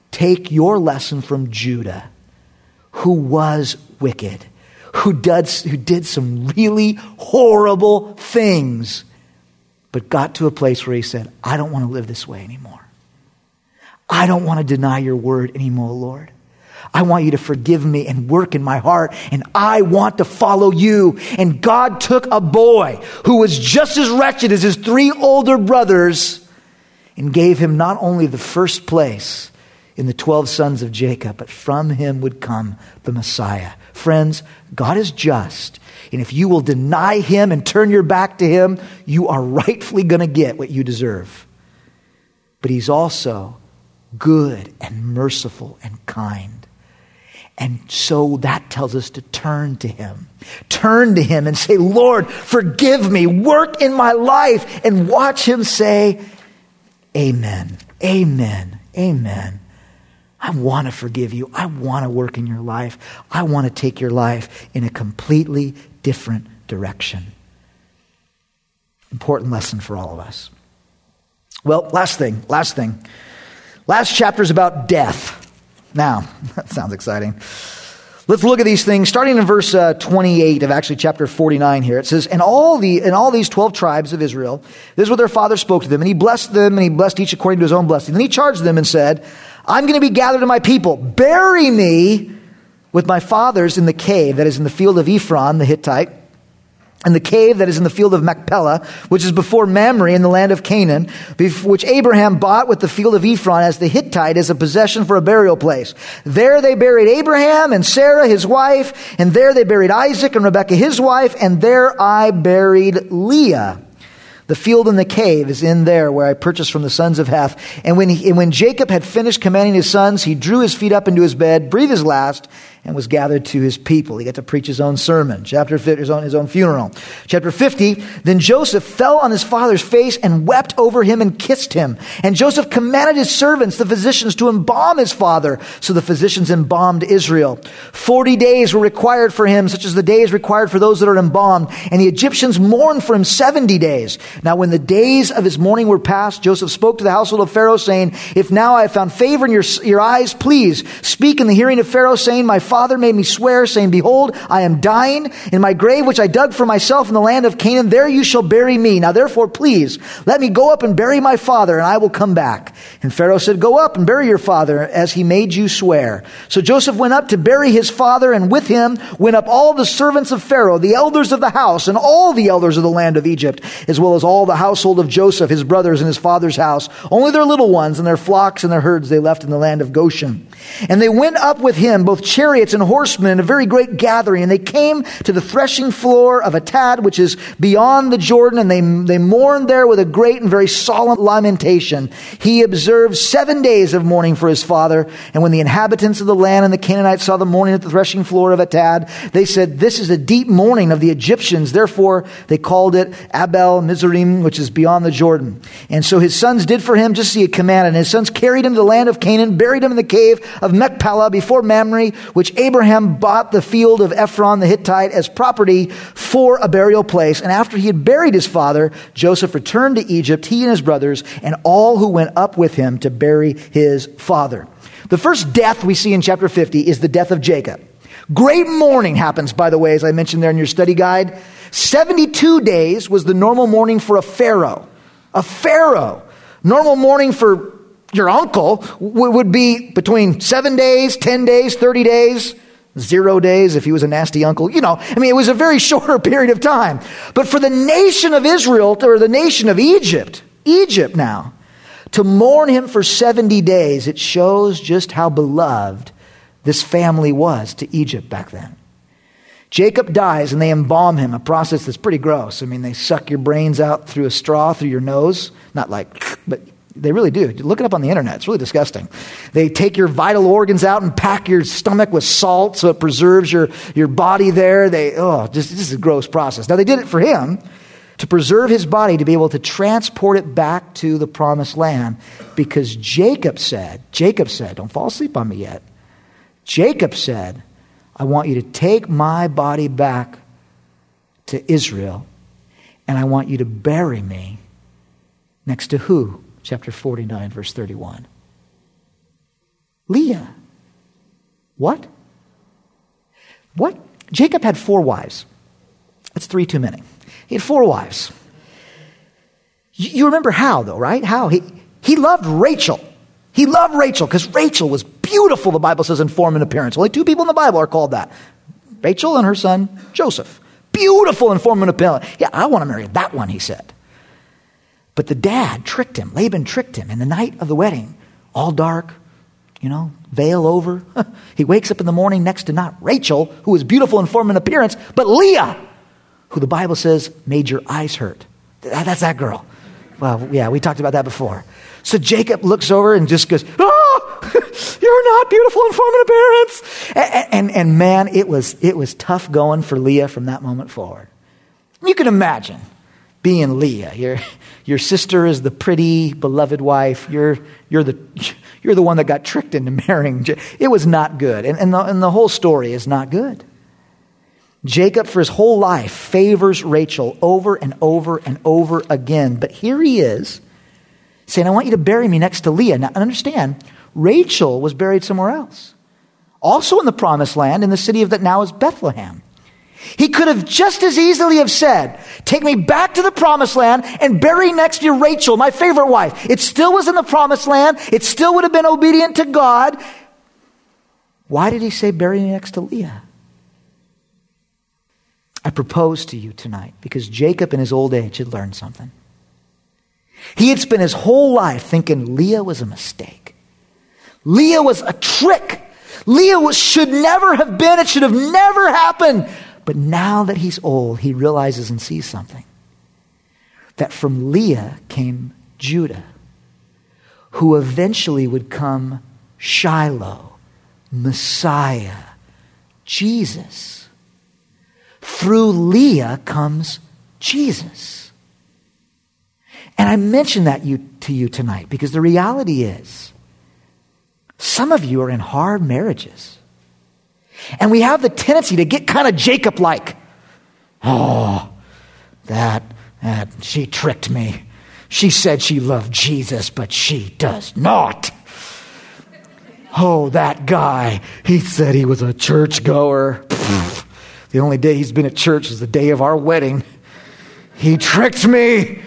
take your lesson from Judah, who was wicked, who did, who did some really horrible things, but got to a place where he said, I don't want to live this way anymore. I don't want to deny your word anymore, Lord. I want you to forgive me and work in my heart, and I want to follow you. And God took a boy who was just as wretched as his three older brothers and gave him not only the first place in the twelve sons of Jacob, but from him would come the Messiah. Friends, God is just. And if you will deny him and turn your back to him, you are rightfully going to get what you deserve. But he's also good and merciful and kind. And so that tells us to turn to him. Turn to him and say, Lord, forgive me, work in my life, and watch him say, amen, amen, amen. I want to forgive you. I want to work in your life. I want to take your life in a completely different direction. Important lesson for all of us. Well, last thing, last thing. Last chapter is about death. Now, that sounds exciting. Let's look at these things, starting in verse uh, twenty-eight of actually chapter forty-nine here. It says, and all the and all these twelve tribes of Israel, this is what their father spoke to them, and he blessed them, and he blessed each according to his own blessing. Then he charged them and said, I'm going to be gathered to my people. Bury me with my fathers in the cave that is in the field of Ephron the Hittite, and the cave that is in the field of Machpelah, which is before Mamre in the land of Canaan, which Abraham bought with the field of Ephron as the Hittite as a possession for a burial place. There they buried Abraham and Sarah his wife, and there they buried Isaac and Rebekah his wife, and there I buried Leah. The field and the cave is in there where I purchased from the sons of Heth. And when, he, and when Jacob had finished commanding his sons, he drew his feet up into his bed, breathed his last, and was gathered to his people. He got to preach his own sermon. Chapter fifty, his own, his own funeral. Chapter fifty, then Joseph fell on his father's face and wept over him and kissed him. And Joseph commanded his servants, the physicians, to embalm his father. So the physicians embalmed Israel. Forty days were required for him, such as the days required for those that are embalmed. And the Egyptians mourned for him seventy days. Now when the days of his mourning were past, Joseph spoke to the household of Pharaoh, saying, if now I have found favor in your, your eyes, please speak in the hearing of Pharaoh, saying, my father made me swear, saying, behold, I am dying. In my grave, which I dug for myself in the land of Canaan, there you shall bury me. Now therefore, please, let me go up and bury my father, and I will come back. And Pharaoh said, go up and bury your father, as he made you swear. So Joseph went up to bury his father, and with him went up all the servants of Pharaoh, the elders of the house, and all the elders of the land of Egypt, as well as all the household of Joseph, his brothers, and his father's house. Only their little ones and their flocks and their herds they left in the land of Goshen. And they went up with him, both chariots and horsemen, in a very great gathering. And they came to the threshing floor of Atad, which is beyond the Jordan, and they, they mourned there with a great and very solemn lamentation. He observed seven days of mourning for his father. And when the inhabitants of the land and the Canaanites saw the mourning at the threshing floor of Atad, they said, this is a deep mourning of the Egyptians. Therefore, they called it Abel Mizraim, which is beyond the Jordan. And so his sons did for him just as he had commanded. And his sons carried him to the land of Canaan, buried him in the cave of Machpelah before Mamre, which Abraham bought the field of Ephron the Hittite as property for a burial place. And after he had buried his father, Joseph returned to Egypt, he and his brothers, and all who went up with him to bury his father. The first death we see in chapter fifty is the death of Jacob. Great mourning happens, by the way, as I mentioned there in your study guide. seventy-two days was the normal mourning for a pharaoh. A pharaoh. Normal mourning for your uncle would be between seven days, ten days, thirty days, zero days if he was a nasty uncle. You know, I mean, it was a very shorter period of time. But for the nation of Israel, or the nation of Egypt, Egypt now, to mourn him for seventy days, it shows just how beloved this family was to Egypt back then. Jacob dies and they embalm him, a process that's pretty gross. I mean, they suck your brains out through a straw through your nose. Not like, but they really do. Look it up on the internet. It's really disgusting. They take your vital organs out and pack your stomach with salt so it preserves your, your body there. They, oh, just, this is a gross process. Now, they did it for him to preserve his body, to be able to transport it back to the promised land, because Jacob said, Jacob said, don't fall asleep on me yet. Jacob said, I want you to take my body back to Israel, and I want you to bury me next to who? Chapter forty-nine, verse thirty-one. Leah. What? What? Jacob had four wives. That's three too many. He had four wives. You, you remember how, though, right? How? He, he loved Rachel. He loved Rachel because Rachel was beautiful, the Bible says, in form and appearance. Only two people in the Bible are called that. Rachel and her son, Joseph. Beautiful in form and appearance. Yeah, I want to marry that one, he said. But the dad tricked him. Laban tricked him. And the night of the wedding, all dark, you know, veil over. He wakes up in the morning next to not Rachel, who was beautiful in form and appearance, but Leah, who the Bible says made your eyes hurt. That's that girl. Well, yeah, we talked about that before. So Jacob looks over and just goes, oh, you're not beautiful in form and appearance. And, and, and man, it was, it was tough going for Leah from that moment forward. You can imagine being Leah. Your, your sister is the pretty, beloved wife. You're, you're, the, you're the one that got tricked into marrying. It was not good. And, and, the, and the whole story is not good. Jacob, for his whole life, favors Rachel over and over and over again. But here he is saying, I want you to bury me next to Leah. Now, understand, Rachel was buried somewhere else. Also in the promised land, in the city of that now is Bethlehem. He could have just as easily have said, take me back to the promised land and bury next to Rachel, my favorite wife. It still was in the promised land. It still would have been obedient to God. Why did he say bury me next to Leah? I propose to you tonight because Jacob in his old age had learned something. He had spent his whole life thinking Leah was a mistake. Leah was a trick. Leah was, should never have been. It should have never happened. But now that he's old, he realizes and sees something. That from Leah came Judah, who eventually would come Shiloh, Messiah, Jesus. Through Leah comes Jesus. And I mention that you, to you tonight because the reality is some of you are in hard marriages. And we have the tendency to get kind of Jacob-like. Oh, that, that, she tricked me. She said she loved Jesus, but she does not. Oh, that guy, he said he was a churchgoer. Pfft. The only day he's been at church is the day of our wedding. He tricked me.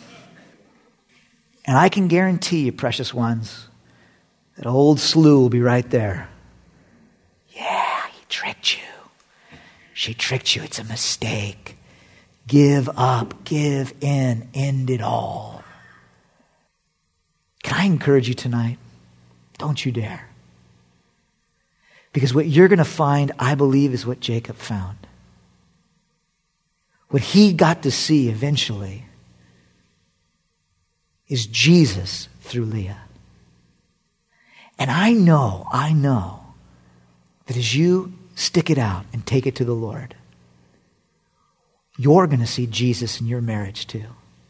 And I can guarantee you, precious ones, that old Slew will be right there. Yeah, he tricked you. She tricked you. It's a mistake. Give up, give in, end it all. Can I encourage you tonight? Don't you dare. Because what you're going to find, I believe, is what Jacob found. What he got to see eventually is Jesus through Leah. And I know, I know that as you stick it out and take it to the Lord, you're going to see Jesus in your marriage too.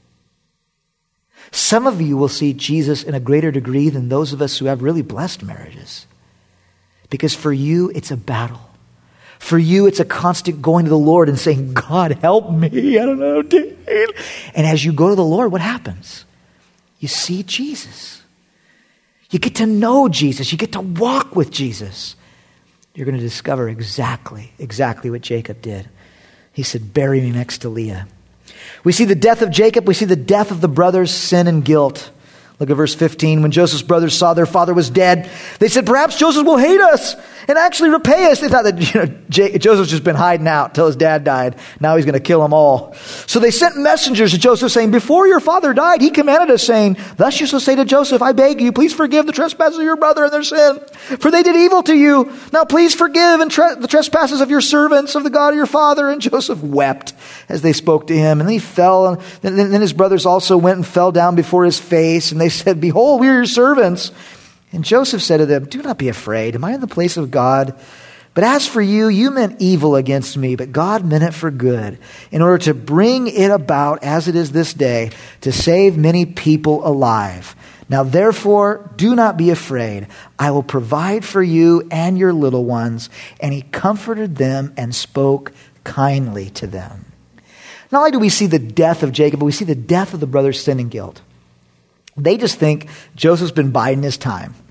Some of you will see Jesus in a greater degree than those of us who have really blessed marriages. Because for you, it's a battle. For you, it's a constant going to the Lord and saying, God, help me. I don't know. And as you go to the Lord, what happens? You see Jesus. You get to know Jesus. You get to walk with Jesus. You're going to discover exactly, exactly what Jacob did. He said, bury me next to Leah. We see the death of Jacob. We see the death of the brothers' sin and guilt. Look at verse fifteen. When Joseph's brothers saw their father was dead, they said, perhaps Joseph will hate us and actually repay us. They thought that you know, J- Joseph's just been hiding out till his dad died. Now he's going to kill them all. So they sent messengers to Joseph saying, before your father died, he commanded us saying, thus you shall say to Joseph, I beg you, please forgive the trespasses of your brother and their sin. For they did evil to you. Now please forgive and tre- the trespasses of your servants, of the God of your father. And Joseph wept as they spoke to him. And then he fell. And then, then his brothers also went and fell down before his face. And they said, behold, we are your servants. And Joseph said to them, do not be afraid. Am I in the place of God? But as for you, you meant evil against me, but God meant it for good, in order to bring it about as it is this day, to save many people alive. Now therefore, do not be afraid. I will provide for you and your little ones. And he comforted them and spoke kindly to them. Not only do we see the death of Jacob, but we see the death of the brothers' sin and guilt. They just think Joseph's been biding his time.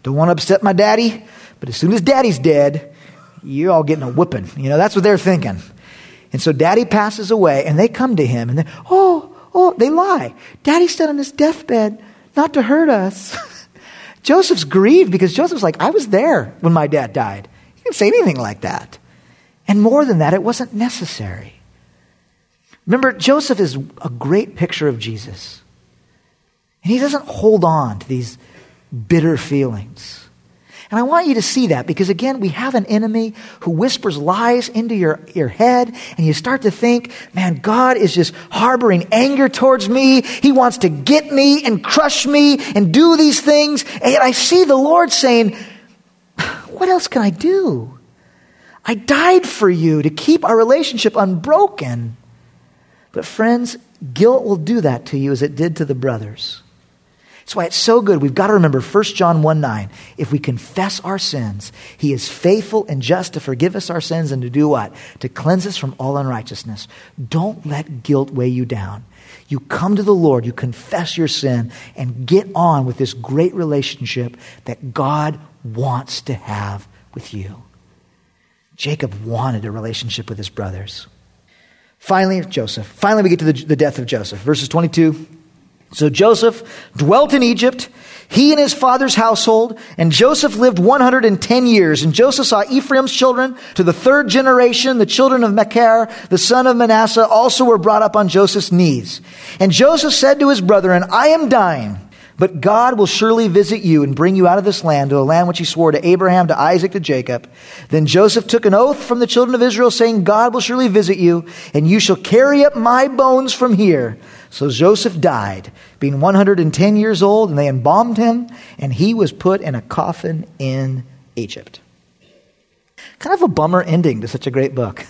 Don't want to upset my daddy, but as soon as daddy's dead, you're all getting a whipping. You know, that's what they're thinking. And so daddy passes away, and they come to him, and they, oh, oh, they lie. Daddy's still on his deathbed, not to hurt us. Joseph's grieved because Joseph's like, I was there when my dad died. He didn't say anything like that. And more than that, it wasn't necessary. Remember, Joseph is a great picture of Jesus. And he doesn't hold on to these bitter feelings. And I want you to see that because, again, we have an enemy who whispers lies into your, your head, and you start to think, man, God is just harboring anger towards me. He wants to get me and crush me and do these things. And yet I see the Lord saying, what else can I do? I died for you to keep our relationship unbroken. But friends, guilt will do that to you as it did to the brothers. That's why it's so good. We've got to remember First John one nine. If we confess our sins, he is faithful and just to forgive us our sins and to do what? To cleanse us from all unrighteousness. Don't let guilt weigh you down. You come to the Lord, you confess your sin, and get on with this great relationship that God wants to have with you. Jacob wanted a relationship with his brothers. Finally, Joseph. Finally, we get to the, the death of Joseph. Verses twenty-two. So Joseph dwelt in Egypt, he and his father's household, and Joseph lived one hundred ten years. And Joseph saw Ephraim's children to the third generation. The children of Machir, the son of Manasseh, also were brought up on Joseph's knees. And Joseph said to his brethren, I am dying, but God will surely visit you and bring you out of this land to a land which he swore to Abraham, to Isaac, to Jacob. Then Joseph took an oath from the children of Israel, saying, God will surely visit you, and you shall carry up my bones from here. So Joseph died, being one hundred ten years old, and they embalmed him, and he was put in a coffin in Egypt. Kind of a bummer ending to such a great book.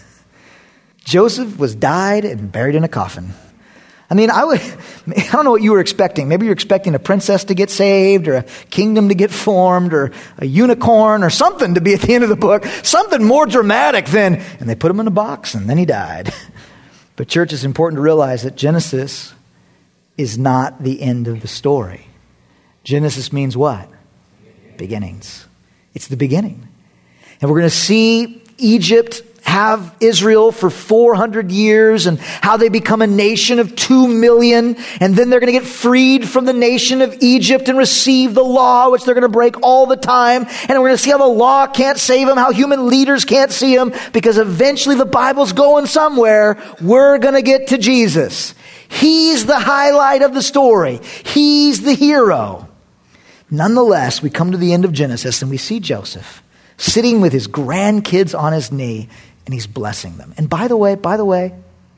Joseph was died and buried in a coffin. I mean, I would, I don't know what you were expecting. Maybe you're expecting a princess to get saved, or a kingdom to get formed, or a unicorn, or something to be at the end of the book. Something more dramatic than, and they put him in a box, and then he died. But church, it's important to realize that Genesis is not the end of the story. Genesis means what? Beginnings. It's the beginning. And we're going to see Egypt have Israel for four hundred years and how they become a nation of two million. And then they're going to get freed from the nation of Egypt and receive the law, which they're going to break all the time. And we're going to see how the law can't save them, how human leaders can't see them, because eventually the Bible's going somewhere. We're going to get to Jesus. He's the highlight of the story. He's the hero. Nonetheless, we come to the end of Genesis and we see Joseph sitting with his grandkids on his knee, and he's blessing them. And by the way, by the way,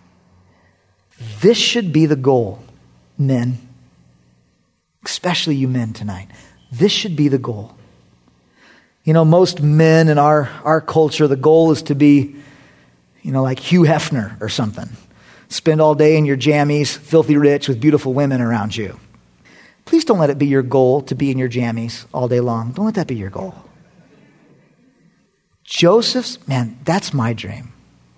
this should be the goal, men. Especially you men tonight. This should be the goal. You know, most men in our, our culture, the goal is to be, you know, like Hugh Hefner or something. Spend all day in your jammies, filthy rich, with beautiful women around you. Please don't let it be your goal to be in your jammies all day long. Don't let that be your goal. Joseph's, man, that's my dream.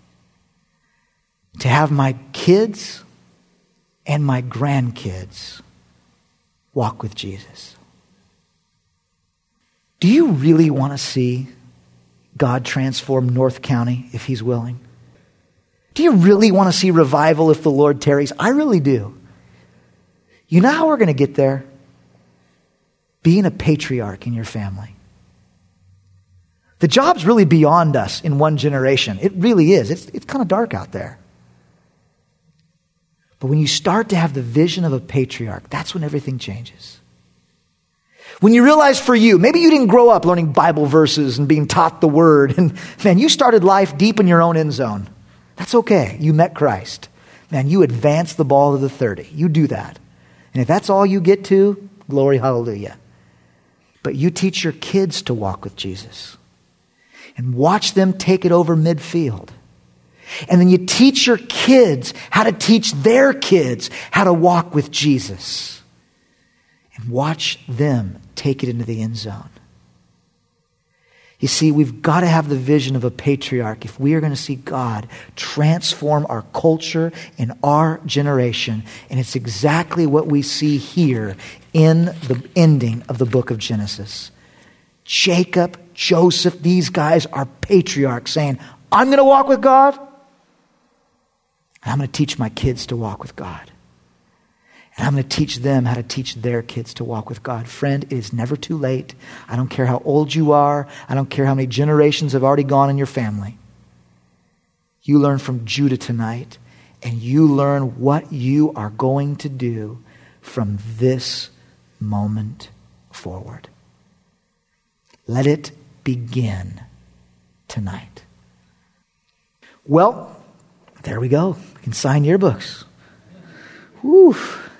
To have my kids and my grandkids walk with Jesus. Do you really want to see God transform North County if he's willing? Do you really want to see revival if the Lord tarries? I really do. You know how we're going to get there? Being a patriarch in your family. The job's really beyond us in one generation. It really is. It's, it's kind of dark out there. But when you start to have the vision of a patriarch, that's when everything changes. When you realize for you, maybe you didn't grow up learning Bible verses and being taught the word, and man, you started life deep in your own end zone. That's okay. You met Christ. Man, you advance the ball to the thirty. You do that. And if that's all you get to, glory, hallelujah. But you teach your kids to walk with Jesus. And watch them take it over midfield. And then you teach your kids how to teach their kids how to walk with Jesus. And watch them take it into the end zone. You see, we've got to have the vision of a patriarch if we are going to see God transform our culture and our generation. And it's exactly what we see here in the ending of the book of Genesis. Jacob, Joseph, these guys are patriarchs saying, I'm going to walk with God, and I'm going to teach my kids to walk with God. And I'm going to teach them how to teach their kids to walk with God. Friend, it is never too late. I don't care how old you are. I don't care how many generations have already gone in your family. You learn from Judah tonight, and you learn what you are going to do from this moment forward. Let it begin tonight. Well, there we go. We can sign yearbooks. Whew.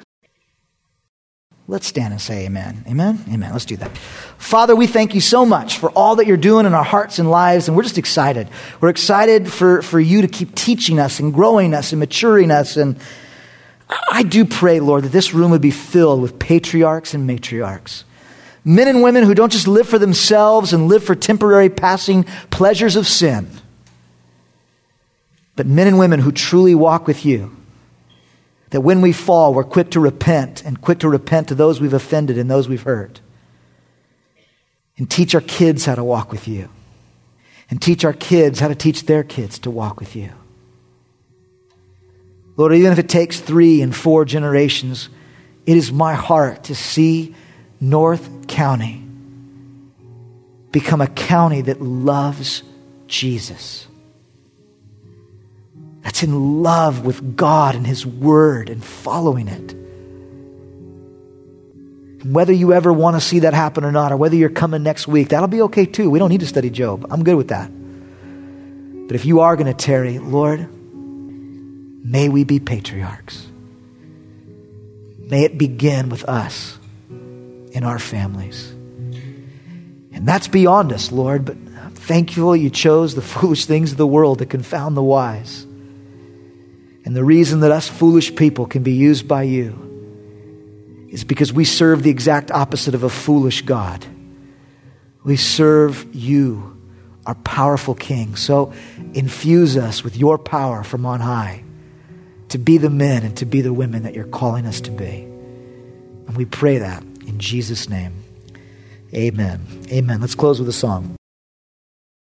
Let's stand and say amen. Amen? Amen. Let's do that. Father, we thank you so much for all that you're doing in our hearts and lives, and we're just excited. We're excited for, for you to keep teaching us and growing us and maturing us. And I do pray, Lord, that this room would be filled with patriarchs and matriarchs. Men and women who don't just live for themselves and live for temporary passing pleasures of sin, but men and women who truly walk with you. That when we fall, we're quick to repent and quick to repent to those we've offended and those we've hurt. And teach our kids how to walk with you. And teach our kids how to teach their kids to walk with you. Lord, even if it takes three and four generations, it is my heart to see North County become a county that loves Jesus. That's in love with God and His Word and following it. And whether you ever want to see that happen or not, or whether you're coming next week, that'll be okay too. We don't need to study Job. I'm good with that. But if you are going to tarry, Lord, may we be patriarchs. May it begin with us in our families. And that's beyond us, Lord, but I'm thankful you chose the foolish things of the world to confound the wise. And the reason that us foolish people can be used by you is because we serve the exact opposite of a foolish God. We serve you, our powerful King. So infuse us with your power from on high to be the men and to be the women that you're calling us to be. And we pray that in Jesus' name. Amen. Amen. Let's close with a song.